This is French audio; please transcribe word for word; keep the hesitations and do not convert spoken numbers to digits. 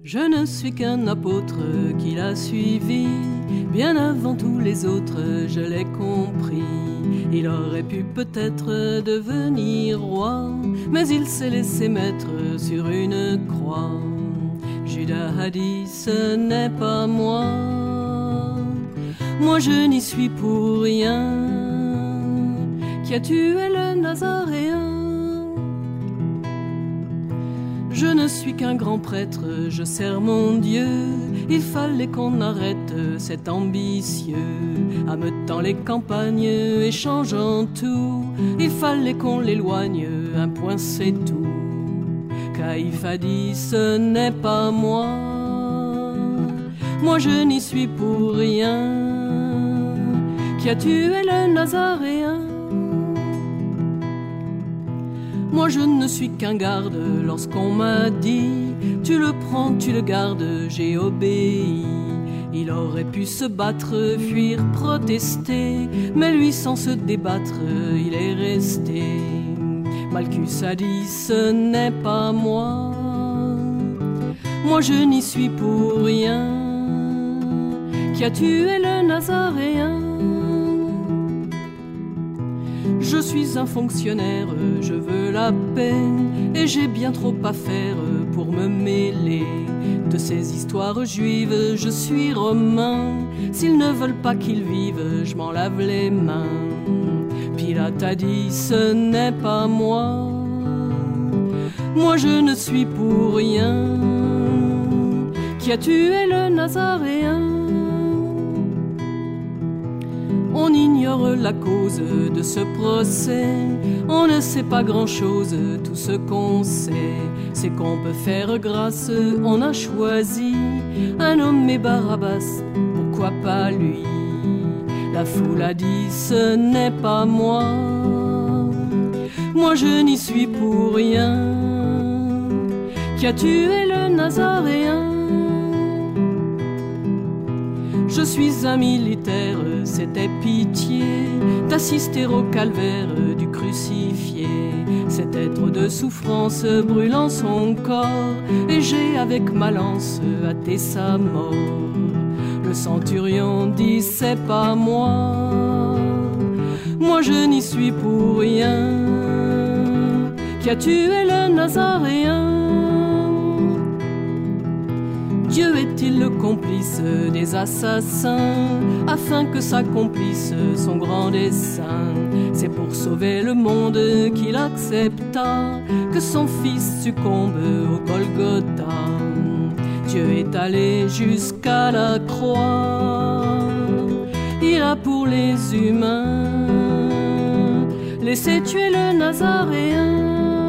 Je ne suis qu'un apôtre qui l'a suivi, bien avant tous les autres, je l'ai compris. Il aurait pu peut-être devenir roi, mais il s'est laissé mettre sur une croix. Judas a dit, ce n'est pas moi, moi je n'y suis pour rien, qui a tué le Nazaréen. Je ne suis qu'un grand prêtre, je sers mon Dieu. Il fallait qu'on arrête cet ambitieux, ameutant les campagnes, échangeant tout. Il fallait qu'on l'éloigne, un point c'est tout. Caïphe a dit, ce n'est pas moi, moi je n'y suis pour rien, qui a tué le Nazaréen. Moi je ne suis qu'un garde, lorsqu'on m'a dit tu le prends, tu le gardes, j'ai obéi. Il aurait pu se battre, fuir, protester, mais lui sans se débattre, il est resté. Malchus a dit, ce n'est pas moi, moi je n'y suis pour rien, qui a tué le Nazaréen. Je suis un fonctionnaire, je veux la paix, et j'ai bien trop à faire pour me mêler de ces histoires juives. Je suis romain, s'ils ne veulent pas qu'ils vivent, je m'en lave les mains. Pilate a dit, ce n'est pas moi, moi je ne suis pour rien, qui a tué le Nazaréen. On ignore la cause de ce procès, on ne sait pas grand-chose, tout ce qu'on sait, c'est qu'on peut faire grâce, on a choisi un nommé Barabbas, pourquoi pas lui? La foule a dit, ce n'est pas moi, moi je n'y suis pour rien, qui a tué le Nazaréen. Je suis un militaire, c'était pitié d'assister au calvaire du crucifié. C'était trop de souffrance brûlant son corps, et j'ai avec ma lance hâté sa mort. Le centurion dit, c'est pas moi, moi je n'y suis pour rien, qui a tué le Nazaréen. Dieu est-il le complice des assassins, afin que s'accomplisse son grand dessein? C'est pour sauver le monde qu'il accepta que son fils succombe au Golgotha. Dieu est allé jusqu'à la croix, il a pour les humains laissé tuer le Nazaréen.